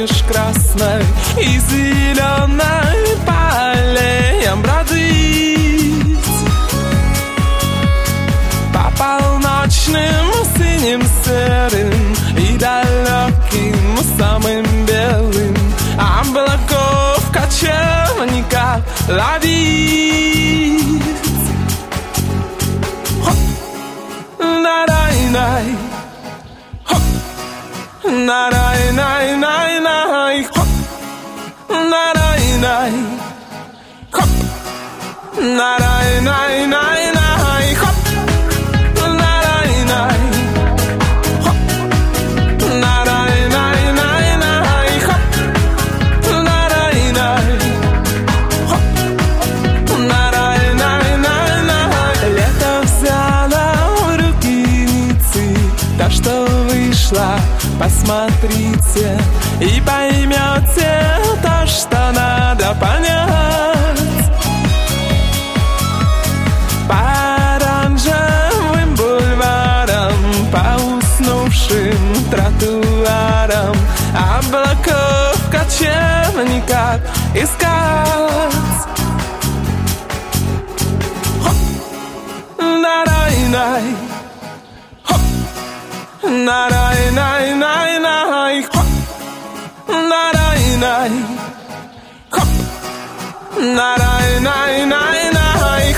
меж красной и зеленой по аллеям бродить. По полночным синим серым и далеким самым белым облаков кочевника ловить. На-рай-най, на-рай-най-най-най, на-рай-най, на-рай-най-най-най, на-рай-най, на-рай-най-най-най, на-рай-най, на-рай-най-най. Лето взяло в руки Ниццы, та, что вышла, посмотрите и поймете то, что надо понять. По оранжевым бульварам, по уснувшим тротуарам облаков кочевников искать. На-рай-най, на-рай-най-най-най, на-рай-най, на-рай-най-най-най, на-рай-най,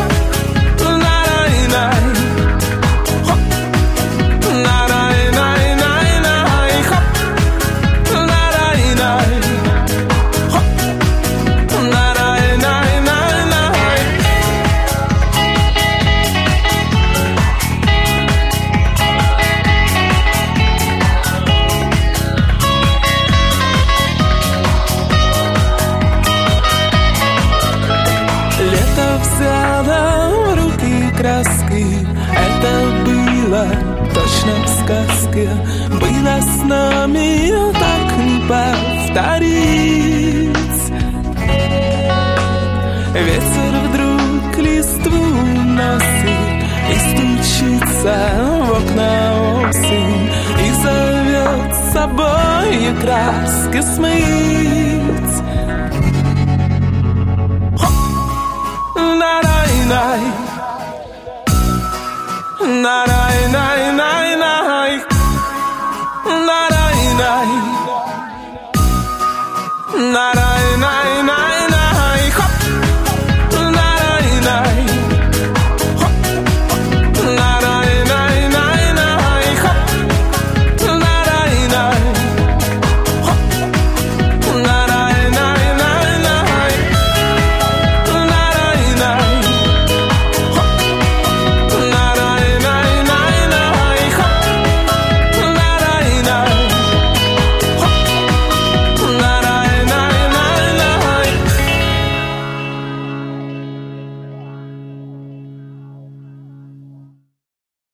взяла в руки краски. Это было точно в сказке. Было с нами, так не повторить. Ветер вдруг листву носит и стучится в окна осень и зовет с собой краски смыть. На-рай-най, на-рай-най.